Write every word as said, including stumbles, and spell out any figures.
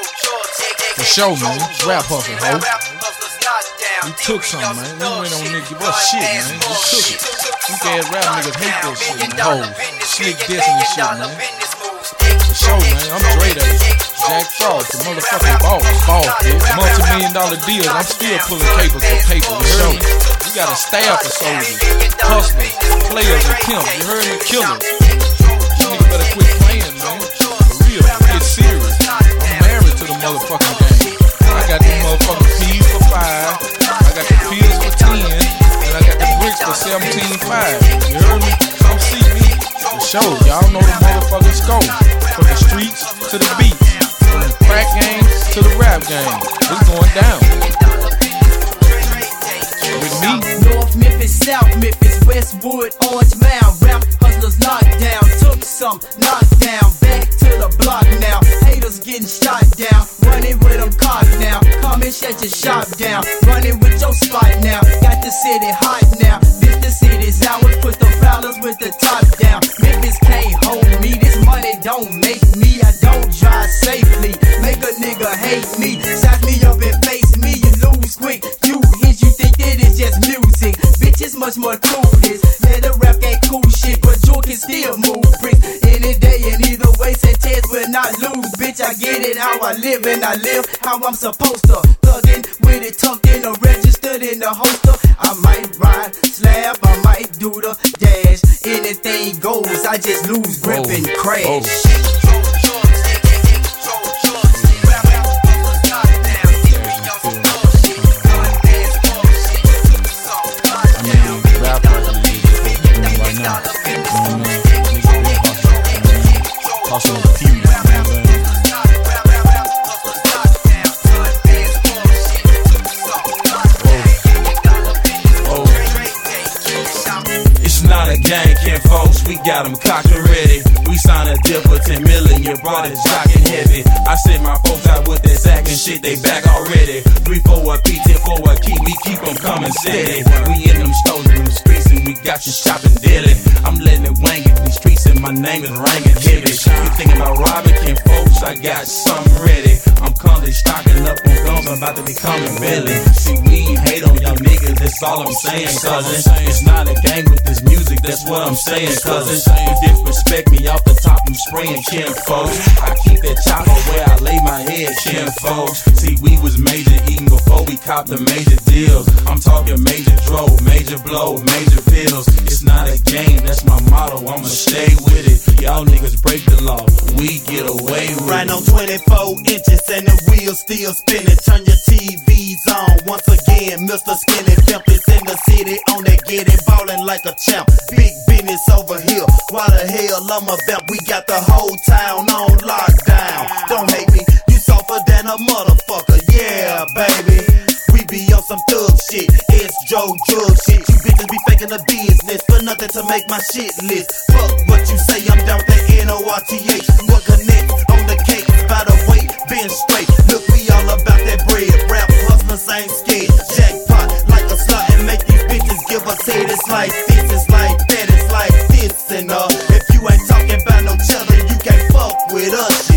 For sure, man. Rap hustle, ho. We took something, man. We went on niggas give us shit, man. We took it. You ass rap niggas hate that shit, man. Hoes. Slick dissing and shit, man. For sure, man. I'm Dre Day. Jack Frost, the motherfucking boss. Boss, bitch. Multi-million dollar deals. I'm still pulling capers for paper. For sure. We got a staff of soldiers, hustlers, players, and pimps. You heard me? Killers. You niggas better quit playing, man. For real. Get serious. I'm married to the motherfucking game. I got the motherfucking P's for five. I got the pills for ten. And I got the bricks for seventeen five. You heard me? Come see me. For sure. Y'all know the motherfucking scope. From the streets to the beats. From the crack game to the rap game. It's going down. With me. North Memphis, South Memphis, Westwood, Orange Mound. Rap hustlers knocked down. Took some, knocked down. Back to the block now. Haters getting shot down. Running with them cock now. Come and shut your shop down. Running with your spot now. Got the city hot now. Bitch, the city's ours. Put the prowlers with the top down. Memphis can't hold me. This money don't make me. I don't drive safely. Make a nigga hate me. Size me up and face me. You lose quick. You hit, you think that it's just music. Bitch, it's much more to this. Yeah, the rap ain't cool shit, but you can still move bricks. Any day and either way, Sanchez will not lose. Bitch, I get it how I live and I live how I'm supposed to. Thuggin' with it tucked in or registered in the holster. I might ride slab, I might do the dash. Anything goes, I just lose grip and crash. Oh. Hustle the few, you know what I'm saying? Oh. Oh. It's not a gang, Ken folks, we got them cocked and ready. We signed a deal for ten million, your brother's jocking heavy. I sent my folks out with that sack and shit, they back already. Three, four, a P, ten, four, a key, we keep them coming steady. We in them stores in them streets and we got you shopping daily. I'm letting it wang in these streets and my name is ringing heavy. You thinking about robbing, Ken folks, I got something ready. I'm currently stocking up on guns, I'm about to be coming really. See, we ain't hate on y'all niggas, that's all I'm saying, cousin. It's not a gang with this music, that's what I'm saying, cousin. You disrespect me off the top, I'm spraying Ken folks. I keep that chopper where I lay my head, Ken folks. See, we was major eating before we copped the major deals. I'm talking major dro, major blow, major pills. It's not a game, that's my motto, I'ma stay with it. Y'all niggas break the law, we get away with right it. Right on twenty-four inches and the wheels still spinning. Turn your T Vs on once again. Mister Skinny Pimp is in the city on that get it ballin' like a champ. Big business over here, why the hell I'm a vamp? We got the whole town on lockdown. Don't hate me, you softer than a motherfucker, yeah baby. We be on some thug shit, it's Joe drug shit. You bitches be faking the business for nothing to make my shit list. Fuck what you say, I'm down with that N O R T H. What connect on the cake, by the way, been straight. Look, we all about that bread, rap hustlers ain't scared. Jackpot like a slot and make these bitches give us head. It's like this, it's like that, it's like this. And uh, if you ain't talking about no cheddar, you can't fuck with us.